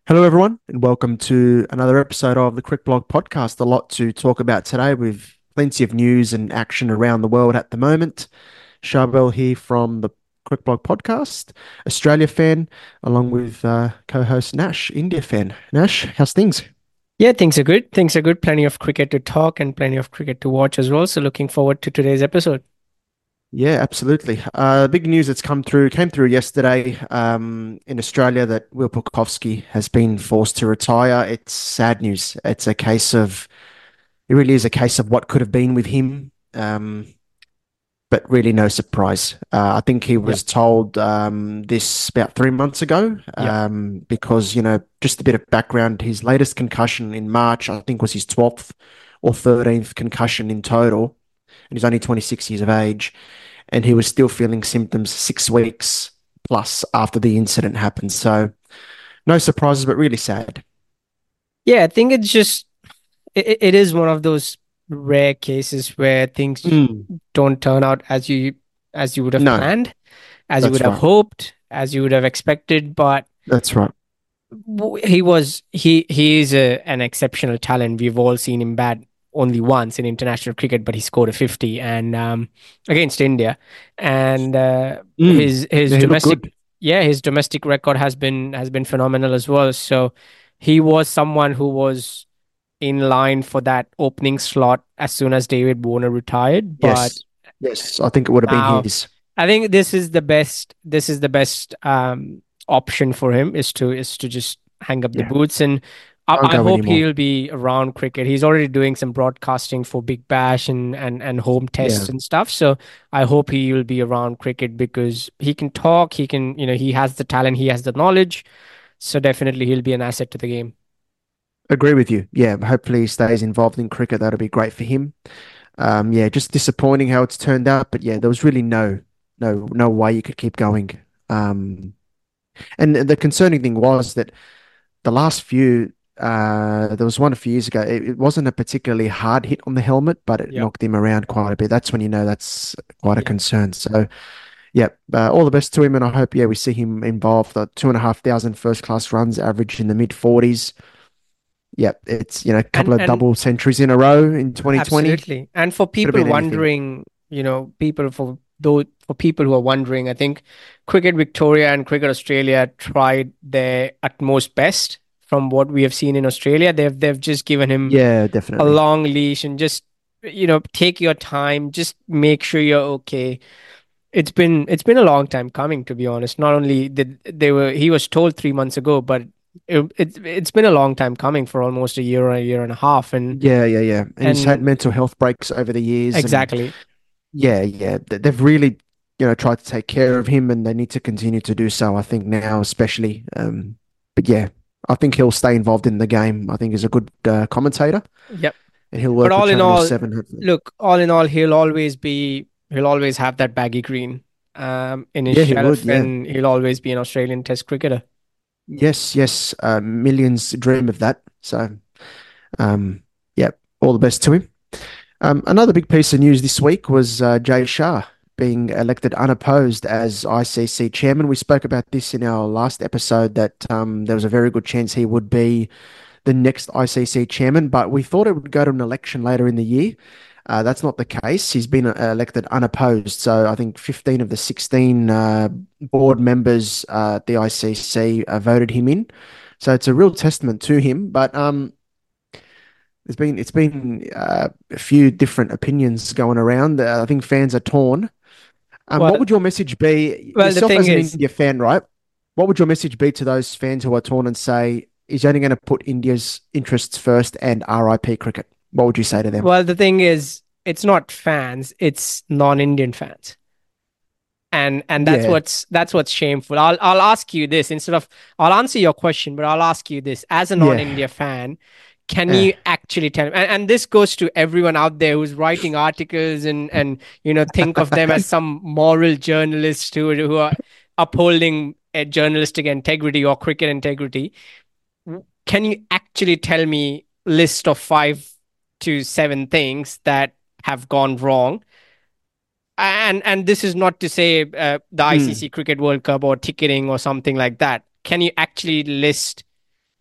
Hello, everyone, and welcome to another episode of the Crick Blog podcast. A lot to talk about today with plenty of news and action around the world at the moment. Charbel here from the Crick Blog podcast, Australia fan, along with co-host Nash, India fan. Nash, how's things? Yeah, things are good. Things are good. Plenty of cricket to talk and plenty of cricket to watch as well. So looking forward to today's episode. Yeah, absolutely. Big news that's came through yesterday in Australia that Will Pucovski has been forced to retire. It's sad news. It really is a case of what could have been with him. But really no surprise. I think he Yeah, was told this about 3 months ago yeah. because, just a bit of background, his latest concussion in March, I think was his 12th or 13th concussion in total. And he's only 26 years of age. And he was still feeling symptoms 6 weeks plus after the incident happened. So no surprises, but really sad. Yeah, I think it's just it is one of those rare cases where things Mm, don't turn out as you would have no, planned, as you would that's have right. hoped, as you would have expected. But That's right. he is an exceptional talent. We've all seen him bat only once in international cricket, but he scored a 50 and against India. And Mm. his Yeah, he looked domestic good. yeah, his domestic record has been phenomenal as well. So he was someone who was in line for that opening slot as soon as David Warner retired. But Yes. Yes. I think it would have been now his. I think this is the best option for him is to just hang up the Yeah. boots. And I, Can't I go hope anymore. he'll be around cricket. He's already doing some broadcasting for Big Bash and home tests Yeah, and stuff. So I hope he will be around cricket because he can talk, he has the talent, he has the knowledge. So definitely he'll be an asset to the game. agree with you. Yeah, hopefully he stays involved in cricket. That'll be great for him. Yeah, just disappointing how it's turned out, but yeah, there was really no way you could keep going. Um, and the concerning thing was that the last few, there was one a few years ago. It wasn't a particularly hard hit on the helmet, but it Yep. knocked him around quite a bit. That's when you know that's quite a Yeah. concern. So, yeah, all the best to him, and I hope we see him involved. The 2,500 first class runs, average in the mid 40s. Yep, it's a couple And of and double centuries in a row in 2020. absolutely. And for Could have people been anything. wondering, for people who are wondering, I think Cricket Victoria and Cricket Australia tried their utmost best from what we have seen in Australia. They've just given him Yeah, a definitely. long leash and just take your time, just make sure you're okay. It's been a long time coming, to be honest. Not only did they were he was told 3 months ago, but it's been a long time coming for almost a year and a half, Yeah, yeah, yeah. And he's had and mental health breaks over the years, and exactly. yeah, yeah, they've really, tried to take care of him, and they need to continue to do so. I think now, especially. But yeah, I think he'll stay involved in the game. I think he's a good commentator, Yep. and he'll But work with all in Channel all, Seven, hopefully. look, all in all, he'll always have that baggy green in his Yeah, he would. shelf, Yeah. and he'll always be an Australian Test cricketer. Yes, yes. Millions dream of that. So, um, yeah, all the best to him. Another big piece of news this week was Jay Shah being elected unopposed as ICC chairman. We spoke about this in our last episode that there was a very good chance he would be the next ICC chairman, but we thought it would go to an election later in the year. That's not the case. He's been elected unopposed. So I think 15 of the 16 board members at the ICC voted him in. So it's a real testament to him. But it's been a few different opinions going around. I think fans are torn. What Well, would your message be well, the yourself thing as an is, India fan, right? What would your message be to those fans who are torn and say he's only going to put India's interests first and RIP cricket? What would you say to them? it's not fans, it's non-Indian fans. And Yeah, that's what's shameful. I'll ask you this instead of I'll answer your question, but I'll ask you this as a yeah, non-India fan. Can eh, you actually tell and this goes to everyone out there who's writing articles and think of them as some moral journalists who are upholding a journalistic integrity or cricket integrity. Can you actually tell me list of 5 to 7 things that have gone wrong? And this is not to say the mm, ICC Cricket World Cup or ticketing or something like that. Can you actually list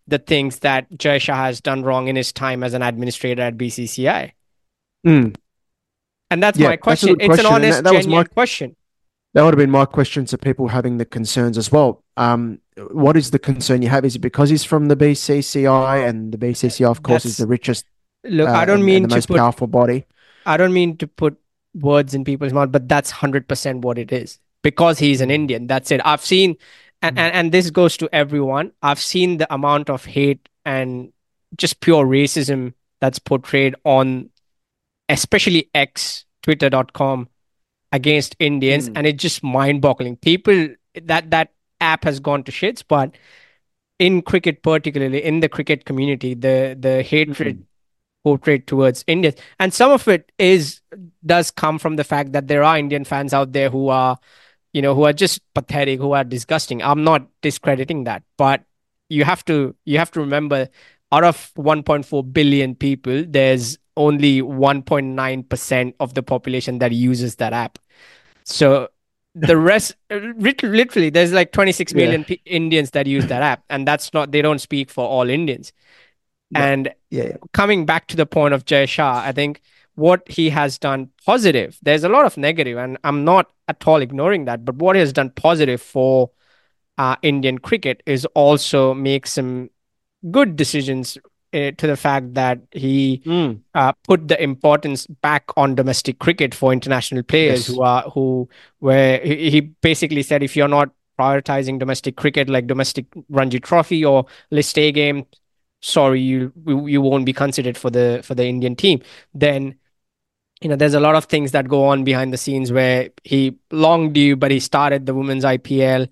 the things that Jay Shah has done wrong in his time as an administrator at BCCI? Mm. And that's Yeah, my that's a question. good It's an question, and honest, that was my genuine question. that would have been my question to people having the concerns as well. What is the concern you have? Is it because he's from the BCCI, and the BCCI, of course, is That's the richest Look, and the most powerful body? I don't mean to put words in people's mouth, but that's 100% what it is. Because he's an Mm. Indian. That's it. I've seen, Mm. and this goes to everyone. I've seen the amount of hate and just pure racism that's portrayed on, especially X, twitter.com, against Indians. Mm. And it's just mind boggling. People, that app has gone to shits, but in cricket, particularly in the cricket community, the hatred Mm. portrayed towards Indians. And some of it does come from the fact that there are Indian fans out there who are, who are just pathetic, who are disgusting. I'm not discrediting that, but you have to remember, out of 1.4 billion people, there's only 1.9% of the population that uses that app. So the rest, literally, there's like 26 Yeah. million Indians that use that app, and they don't speak for all Indians. Yeah. And Yeah. coming back to the point of Jay Shah, I think what he has done positive, there's a lot of negative, and I'm not at all ignoring that, but what he has done positive for Indian cricket is also make some good decisions, to the fact that he Mm. put the importance back on domestic cricket for international players Yes. where he basically said, if you're not prioritizing domestic cricket, like domestic Ranji Trophy or List A game, sorry, you won't be considered for the Indian team. Then there's a lot of things that go on behind the scenes where he long due, but he started the women's IPL.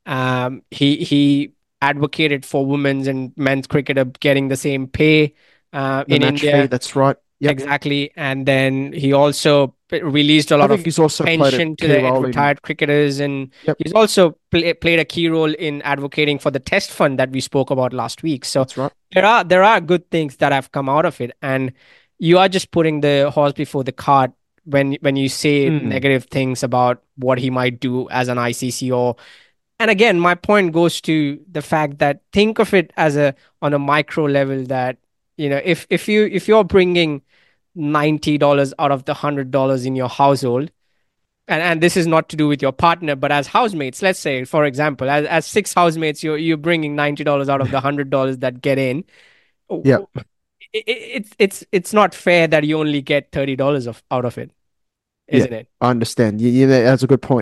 He advocated for women's and men's cricket getting the same pay The in match fee. India. That's right. Yep. Exactly. And then he also released a I lot think of he's also played a pension to key the role in. retired cricketers. And Yep. he's also played a key role in advocating for the test fund that we spoke about last week. So That's right. there are good things that have come out of it. And you are just putting the horse before the cart when you say Mm. negative things about what he might do as an ICC. And again, my point goes to the fact that, think of it as on a micro level, that if you're bringing $90 out of the $100 in your household, and this is not to do with your partner, but as housemates, let's say, for example, as six housemates, you're bringing $90 out of the $100 that get in. Yep. It's not fair that you only get $30 out of it, Yeah. isn't it? I understand. That's a good point.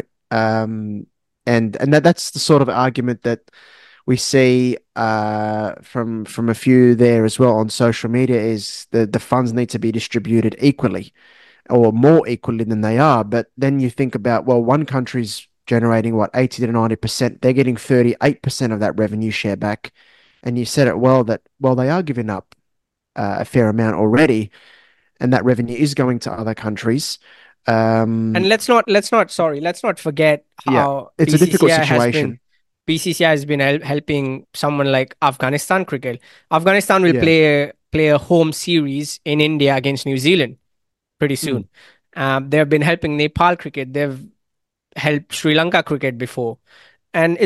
And that's the sort of argument that we see from a few there as well on social media, is the funds need to be distributed equally or more equally than they are. But then you think about, well, one country's generating what, 80 to 90%, they're getting 38% of that revenue share back. And you said it well, that, well, they are giving up a fair amount already, and that revenue is going to other countries. And Um, let's not forget yeah, how it's a difficult situation. BCCI has been helping someone like Afghanistan cricket. Afghanistan will Yeah. play a home series in India against New Zealand pretty Mm. soon. They've been helping Nepal cricket. They've helped Sri Lanka cricket before, and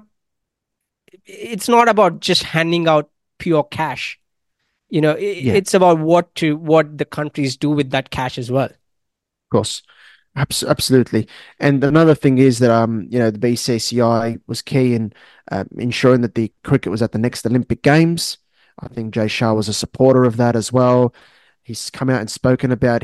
it's not about just handing out pure cash. Yeah, It's about what the countries do with that cash as well. of course. Absolutely. And another thing is that the BCCI was key in ensuring that the cricket was at the next Olympic Games. I think Jay Shah was a supporter of that as well. He's come out and spoken about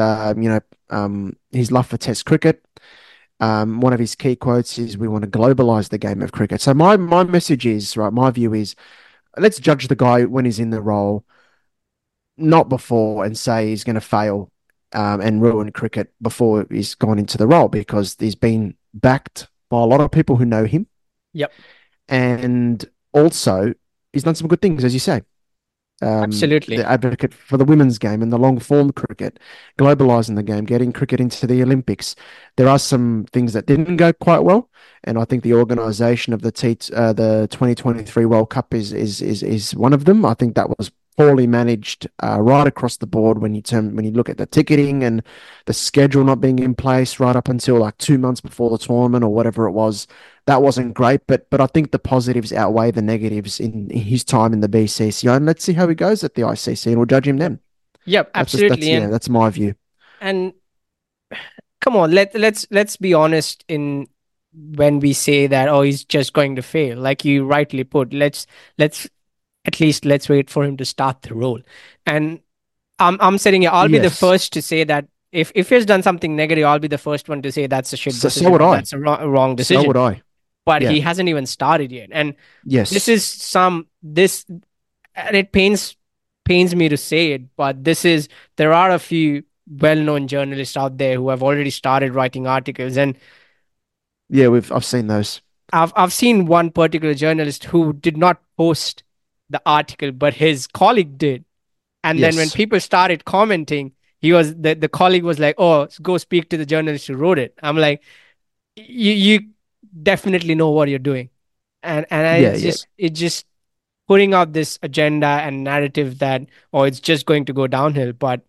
his love for Test cricket. One of his key quotes is, "We want to globalize the game of cricket." So my message is, right, my view is, let's judge the guy when he's in the role, not before, and say he's going to fail and ruin cricket before he's gone into the role, because he's been backed by a lot of people who know him. Yep, And also, he's done some good things, as you say. The absolutely. advocate for the women's game and the long form cricket, globalizing the game, getting cricket into the Olympics. There are some things that didn't go quite well, and I think the organisation of the 2023 World Cup is one of them. I think that was poorly managed right across the board when you look at the ticketing and the schedule not being in place right up until like 2 months before the tournament or whatever it was. That wasn't great, but I think the positives outweigh the negatives in his time in the BCCI. And let's see how he goes at the ICC, and we'll judge him Yep. then. Yep, That's absolutely. yeah, that's my view. And come on, let's be honest in when we say that, oh, he's just going to fail. Like you rightly put, let's at least let's wait for him to start the role. And I'm sitting here, I'll be the Yes. first to say that if he's done something negative, I'll be the first one to say that's a shit So decision would or I. that's a wrong So decision. would I. But Yeah. he hasn't even started yet. And this Yes. is some this and it pains me to say it, but there are a few well-known journalists out there who have already started writing articles, and Yeah, I've seen those. I've seen one particular journalist who did not post the article, but his colleague did. And then when Yes. people started commenting, the colleague was like, "Oh, go speak to the journalist who wrote it." I'm like, "You definitely know what you're doing," and Yeah, yeah. it's just putting out this agenda and narrative that, oh, it's just going to go downhill. But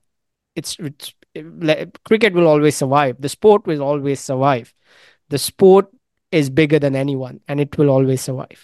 cricket will always survive. The sport will always survive. The sport is bigger than anyone, and it will always survive.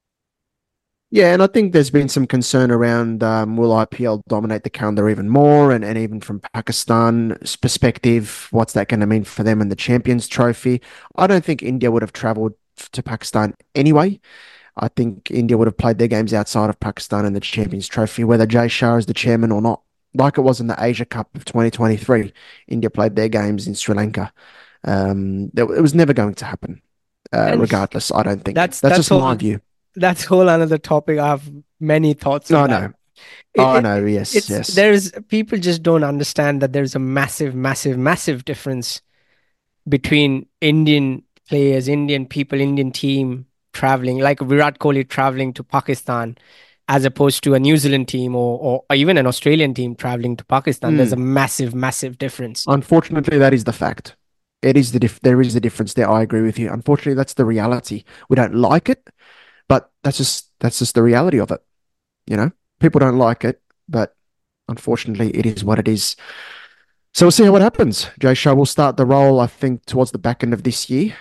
Yeah, and I think there's been some concern around will IPL dominate the calendar even more, and even from Pakistan's perspective, what's that going to mean for them in the Champions Trophy? I don't think India would have travelled to Pakistan anyway. I think India would have played their games outside of Pakistan in the Champions Trophy, whether Jay Shah is the chairman or not. Like it was in the Asia Cup of 2023, India played their games in Sri Lanka. It was never going to happen, And regardless. I don't think that's that's that's just my whole view. that's whole another topic. I have many thoughts on No, that. no, It, I it know. Yes, it's yes. there's people just don't understand that there's a massive, massive, massive difference between Indian players, Indian people, Indian team traveling, like Virat Kohli traveling to Pakistan, as opposed to a New Zealand team or even an Australian team traveling to Pakistan. There's a Mm. massive, massive difference. Unfortunately, that is the fact. It is there is the difference there. I agree with you. Unfortunately, that's the reality. We don't like it, but that's just the reality of it. You know, people don't like it, but unfortunately, it is what it is. So we'll see how it happens. Jay Shah will start the role, I think, towards the back end of this year.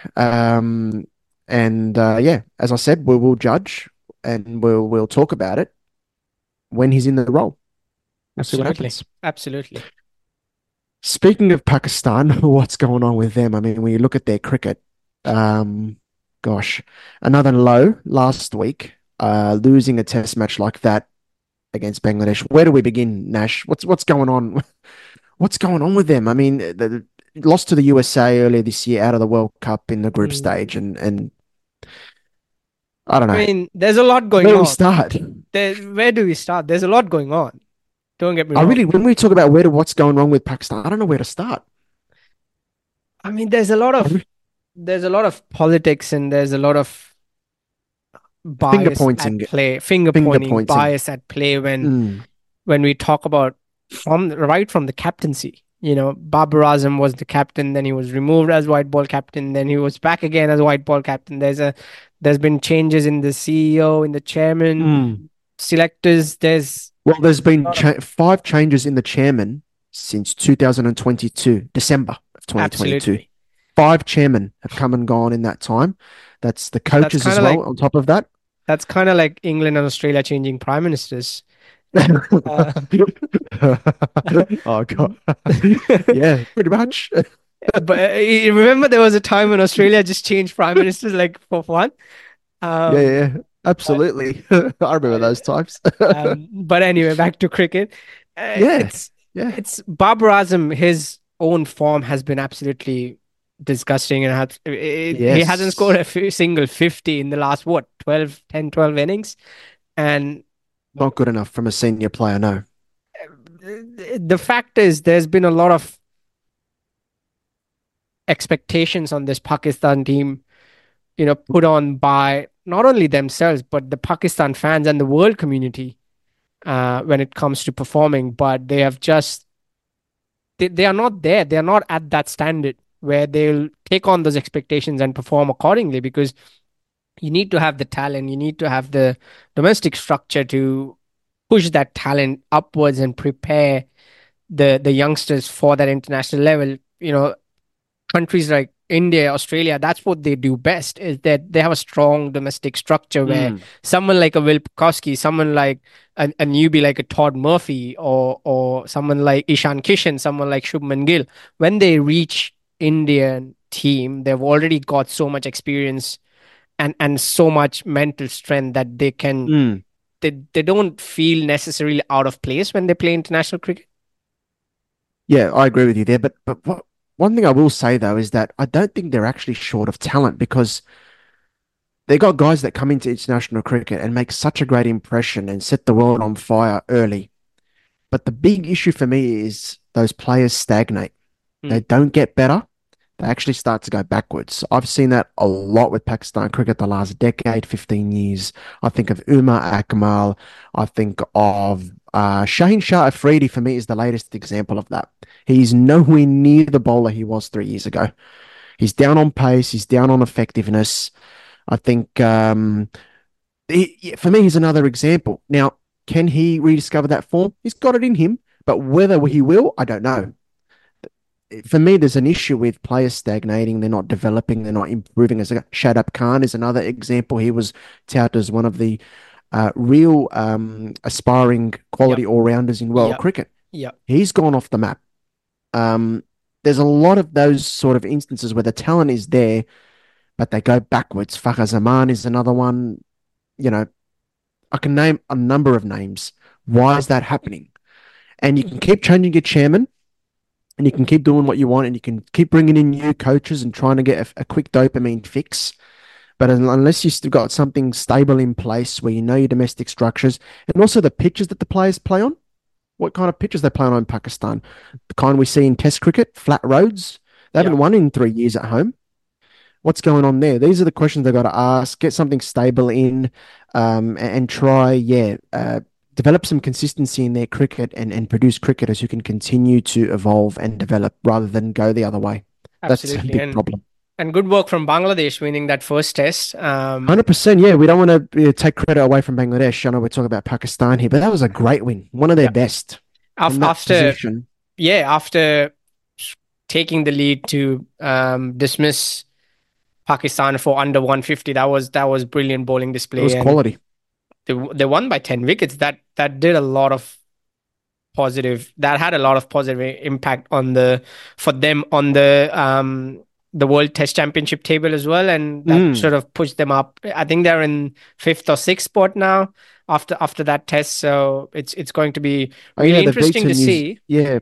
And yeah, as I said, we will judge and we'll talk about it when he's in the role. We'll see what Absolutely. happens. Absolutely. Speaking of Pakistan, what's going on with them? I mean, when you look at their cricket, um, gosh, another low last week, losing a test match like that against Bangladesh. Where do we begin, Nash? What's going on? What's going on with them? I mean, the lost to the USA earlier this year out of the World Cup in the group stage, Mm. and I don't I know. mean, there's a lot Where going do we on. start? Where do we start? There's a lot going on. Don't get me I wrong. really, when we talk about what's going wrong with Pakistan, I don't know where to start. I mean, I re- there's a lot of politics and there's a lot of Finger bias at pointing, play, finger finger pointing, pointing. bias at play Mm, when we talk about from the captaincy. You know, Babar Azam was the captain, then he was removed as white ball captain, then he was back again as white ball captain. There's been changes in the CEO, in the chairman, mm. selectors. There's Well, there's a been lot of five changes in the chairman since 2022, December of 2022. absolutely. Five chairmen have come and gone in that time. That's the That's coaches kind as of like well, on top of that. that's kind of like England and Australia changing prime ministers. Uh, Oh God. Yeah, pretty much. but you remember there was a time when Australia just changed prime ministers like for fun. Yeah, Um, yeah, but absolutely. I remember those times. but anyway, back to cricket. Yeah, yeah. It's Babar Azam. His own form has been absolutely disgusting, and he hasn't scored Yes. single 50 in the last what 12 innings. And Not good enough from a senior player, no. the fact is, there's been a lot of expectations on this Pakistan team, put on by not only themselves, but the Pakistan fans and the world community when it comes to performing. But they are not there. They are not at that standard where they'll take on those expectations and perform accordingly because you need to have the talent, you need to have the domestic structure to push that talent upwards and prepare the youngsters for that international level. Countries like India, Australia, that's what they do best, is that they have a strong domestic structure where Mm. someone like a Will Pukowski, someone like a newbie like a Todd Murphy, or someone like Ishan Kishan, someone like Shubman Gill, when they reach Indian team, they've already got so much experience and so much mental strength that Mm. they don't feel necessarily out of place when they play international cricket. Yeah, I agree with you there. But one thing I will say though is that I don't think they're actually short of talent because they got guys that come into international cricket and make such a great impression and set the world on fire early. But the big issue for me is those players stagnate. They Hmm. don't get better. They actually start to go backwards. I've seen that a lot with Pakistan cricket the last decade, 15 years. I think of Umar Akmal. I think of Shaheen Shah Afridi, for me, is the latest example of that. He's nowhere near the bowler he was 3 years ago. He's down on pace. He's down on effectiveness. I think for me, he's another example. Now, can he rediscover that form? He's got it in him, but whether he will, I don't know. For me, there's an issue with players stagnating. They're not developing. They're not improving. As Shadab Khan is another example. He was touted as one of the real aspiring Yep. quality all rounders in world Yep. cricket. Yep. He's gone off the map. Um, there's a lot of those sort of instances where the talent is there, but they go backwards. Fakhar Zaman is another one. You know, I can name a number of names. Why is that happening? And you can keep changing your chairman and you can keep doing what you want and you can keep bringing in new coaches and trying to get a quick dopamine fix. But unless you've still got something stable in place where you know your domestic structures and also the pitches that the players play on, what kind of pitches they play on in Pakistan? The kind we see in Test cricket, flat roads. They haven't Yep. won in 3 years at home. What's going on there? These are the questions they've got to ask. Get something stable in, and try, develop some consistency in their cricket and produce cricketers who can continue to evolve and develop rather than go the other way. That's a Absolutely. big And problem. and good work from Bangladesh winning that first test. 100%. Yeah, we don't want to take credit away from Bangladesh. I know we're talking about Pakistan here, but that was a great win. One of their Yeah. best from that After position. after taking the lead to dismiss Pakistan for under 150, that was brilliant bowling It display, was and quality. they won by 10 wickets. That did a lot of positive. That had a lot of positive impact on for them on the World Test Championship table as well, and that Mm. sort of pushed them up. I think they're in fifth or sixth spot now after that test. So it's going to be Oh, yeah, really they've interesting to beaten New. see Yeah,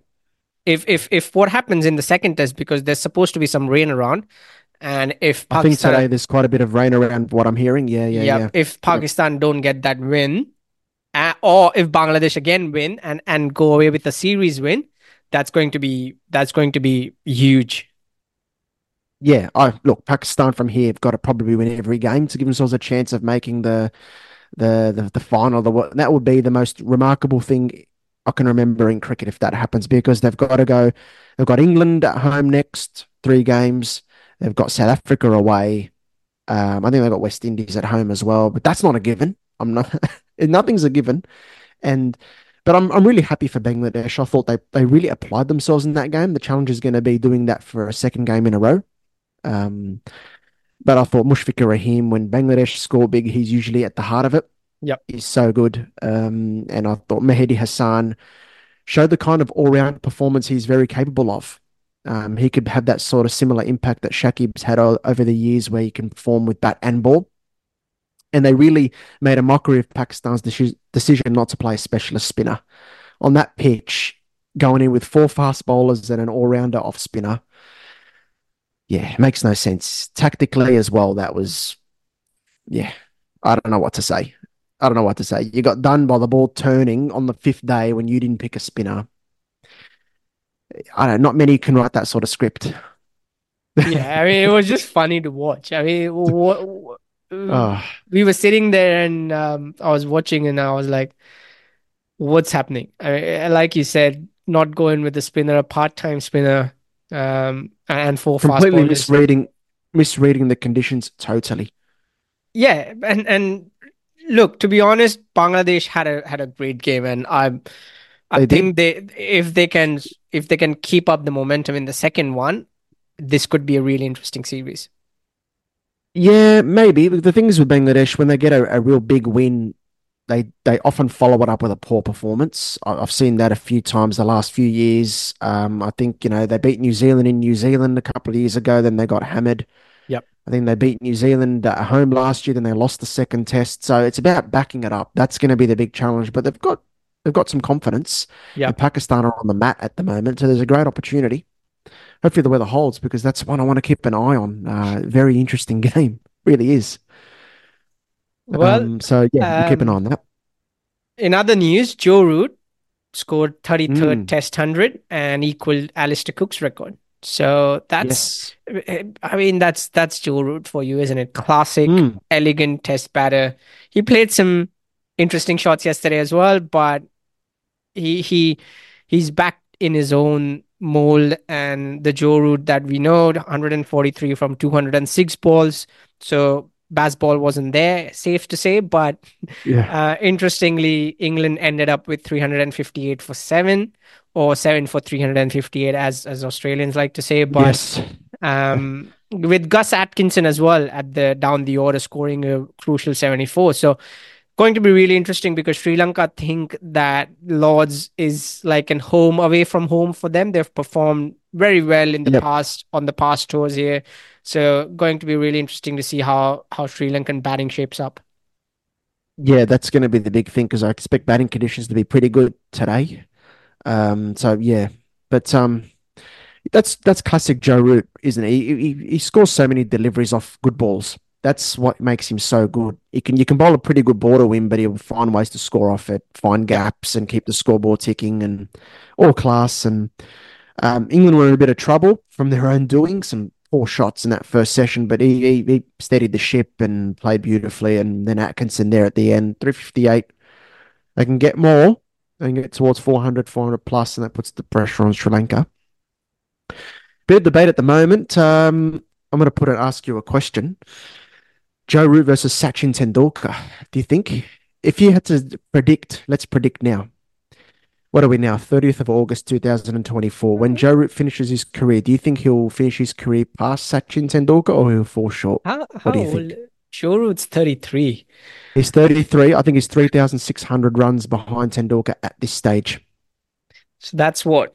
if what happens in the second test, because there's supposed to be some rain around, and if I think Pakistan, today there's quite a bit of rain around what I'm hearing. Yeah, yeah, yeah, yeah. if Yep. Pakistan don't get that win, or if Bangladesh again win and go away with a series win, that's going to be huge. Yeah, I look, Pakistan from here have got to probably win every game to give themselves a chance of making the final. That would be the most remarkable thing I can remember in cricket if that happens because they've got to go. They've got England at home next 3 games. They've got South Africa away. I think they've got West Indies at home as well, but that's not a given. I'm not. Nothing's a given, and but I'm really happy for Bangladesh. I thought they really applied themselves in that game. The challenge is going to be doing that for a second game in a row. Um, but I thought Mushfiqur Rahim, when Bangladesh score big, he's usually at the heart of it. Yep. He's so good. And I thought Mehdi Hassan showed the kind of all-round performance he's very capable of. He could have that sort of similar impact that Shakib's had over the years where he can perform with bat and ball. And they really made a mockery of Pakistan's decision not to play a specialist spinner. On that pitch, going in with 4 fast bowlers and an all-rounder off spinner, yeah, it makes no sense. Tactically as well, that was, yeah, I don't know what to say. I don't know what to say. You got done by the ball turning on the 5th day when you didn't pick a spinner. I don't not many can write that sort of script. Yeah, I mean, it was just funny to watch. I mean, Oh, we were sitting there and I was watching and I was like, what's happening? I mean, like you said, not going with the spinner, a part-time spinner, and four fast completely bowlers. misreading the conditions totally. Yeah, and Look, to be honest, Bangladesh had a great game, and I They did. think if they can keep up the momentum in the second one, this could be a really interesting series. Yeah, maybe. But the thing is with Bangladesh, when they get a real big win, they often follow it up with a poor performance. I've seen that a few times the last few years. I think, they beat New Zealand in New Zealand a couple of years ago, then they got hammered. Yep. I think they beat New Zealand at home last year, then they lost the second test. So it's about backing it up. That's going to be the big challenge. But they've got some confidence, and Yep. Pakistan are on the mat at the moment, so there's a great opportunity. Hopefully the weather holds because that's one I want to keep an eye on. Very interesting game, really is. Well, So yeah, we'll keep an eye um, on that. in other news, Joe Root scored 33rd Mm, Test 100 and equaled Alistair Cook's record. So yes. I mean, that's Joe Root for you, isn't it? Classic, Mm, elegant Test batter. He played some interesting shots yesterday as well, but he he he's back in his own mold, and the Joe Root that we know, 143 from 206 balls. So Bazball wasn't there, safe to say, but yeah. interestingly, England ended up with 358 for seven, or seven for 358, as Australians like to say. But Yes. with Gus Atkinson as well at the down the order, scoring a crucial 74. So going to be really interesting because Sri Lanka think that Lords is like an home away from home for them. They've performed very well in the Yep. past on the past tours here. So going to be really interesting to see how Sri Lankan batting shapes up. Yeah, that's going to be the big thing because I expect batting conditions to be pretty good today. So yeah, but that's classic Joe Root, isn't it? He scores so many deliveries off good balls. That's what makes him so good. You can bowl a pretty good ball to him, but he'll find ways to score off it, find Yep. gaps, and keep the scoreboard ticking, and all class. And England were in a bit of trouble from their own doing, some poor shots in that first session, but he steadied the ship and played beautifully. And then Atkinson there at the end, 358. They can get more. They can get towards 400, 400 plus, and that puts the pressure on Sri Lanka. Bit of debate at the moment. I'm going to ask you a question. Joe Root versus Sachin Tendulkar. Do you think if you had to predict, let's predict now. What are we now? 30th of August 2024. When Joe Root finishes his career, do you think he'll finish his career past Sachin Tendulkar or he'll fall short? What How do you old? think? Joe Root's 33. He's 33. I think he's 3,600 runs behind Tendulkar at this stage. So that's what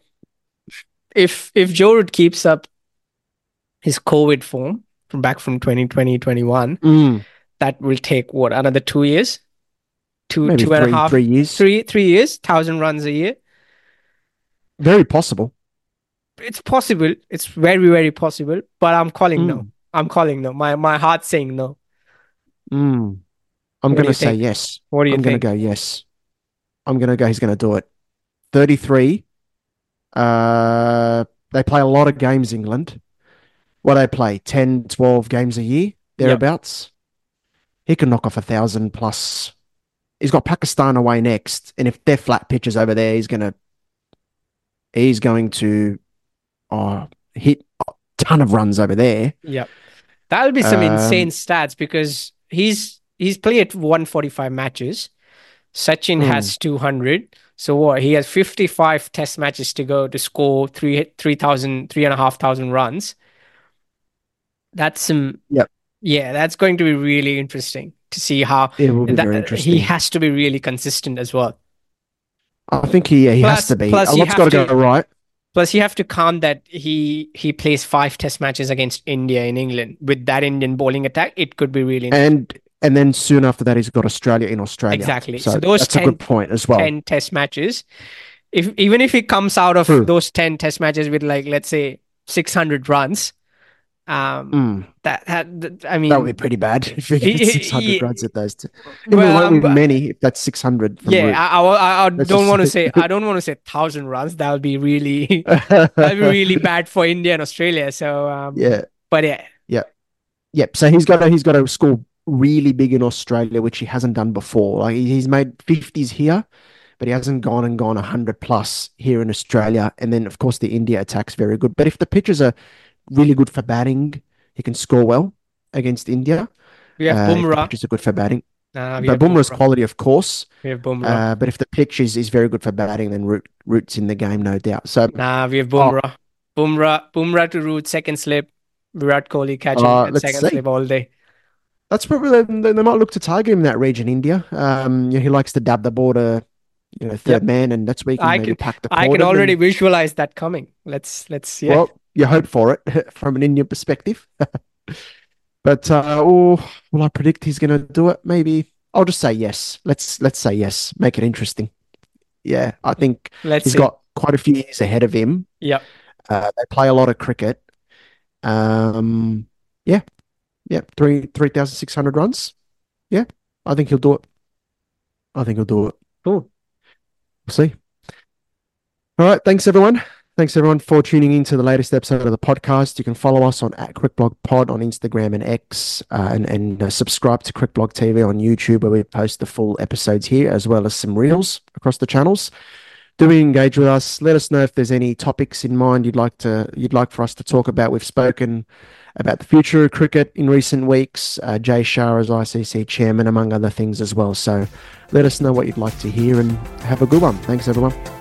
if Joe Root keeps up his COVID form from back from 2020, 21, Mm, that will take what, another 2 years? Two, maybe two and a three, half, 3 years. 3 years, 1,000 runs a year. Very possible. It's possible. It's very, very possible. But I'm calling no. Mm, I'm calling no. My heart's saying no. mm. I'm What do going you to say think? yes. What do you I'm going to think? go yes. I'm going to go he's going to do it. 33. Uh, they play a lot of games, England. What do they play? 10, 12 games a year, Yep. thereabouts. He can knock off 1,000 plus. He's got Pakistan away next. And if they're flat pitches over there, he's going to hit a ton of runs over there. Yep. That'll be some insane Um, stats because he's played 145 matches. Sachin mm, has 200. So what? He has 55 test matches to go to score 3,500 runs. That's some, yep, yeah, that's going to be really interesting to see how it will be very that he interesting. has to be really consistent as well. I think he has Plus, to be. A plus you lot's got have to go to right. plus you have to count that he plays five test matches against India in England. With that Indian bowling attack, it could be really interesting. And then soon after that, he's got Australia in Australia. Exactly. So So those that's a good point as well. 10 test matches, if even if he comes out of True. those 10 test matches with, like, let's say 600 runs, Mm. I That would be mean, pretty bad if you get 600 he, runs at those two. England well, won't win many if that's 600 from yeah, Root. I Let's don't just want to say. say, 1,000 runs. That would be really that'd be really bad for India and Australia. So, Yeah, but yeah, yeah, yep. So he's got to score really big in Australia, which he hasn't done before. Like he's made 50s here, but he hasn't gone 100 plus here in Australia. And then of course the India attack's very good. But if the pitches are really good for batting, he can score well against India. we have If the Bumrah. pitches are good for batting. We But have Bumrah's Bumrah. quality, of course. We have Bumrah. But if the pitch is very good for batting, then Root's in the game, no doubt. So, We have oh, Bumrah. Bumrah to Root, second slip. Virat Kohli catching at let's second see. slip all day. That's probably they might look to target him in that region, India. He likes to dab the border, third Yep. man, and that's where he can I maybe can pack the I can cordon. already And visualize that coming. Yeah. well, you hope for it from an Indian perspective. But will I predict he's going to do it? Maybe I'll just say yes. Let's say yes. Make it interesting. Yeah, I think Let's he's see. got quite a few years ahead of him. Yep. They play a lot of cricket. Um, yeah, yeah, 3,600 runs. Yeah, I think he'll do it. I think he'll do it. Cool. We'll see. All right. Thanks, everyone. Thanks, everyone, for tuning in to the latest episode of the podcast. You can follow us on @CrickBlogPod on Instagram and X, and subscribe to CrickBlog TV on YouTube, where we post the full episodes here, as well as some reels across the channels. Do engage with us. Let us know if there's any topics in mind you'd like for us to talk about. We've spoken about the future of cricket in recent weeks. Jay Shah as ICC chairman, among other things as well. So let us know what you'd like to hear, and have a good one. Thanks, everyone.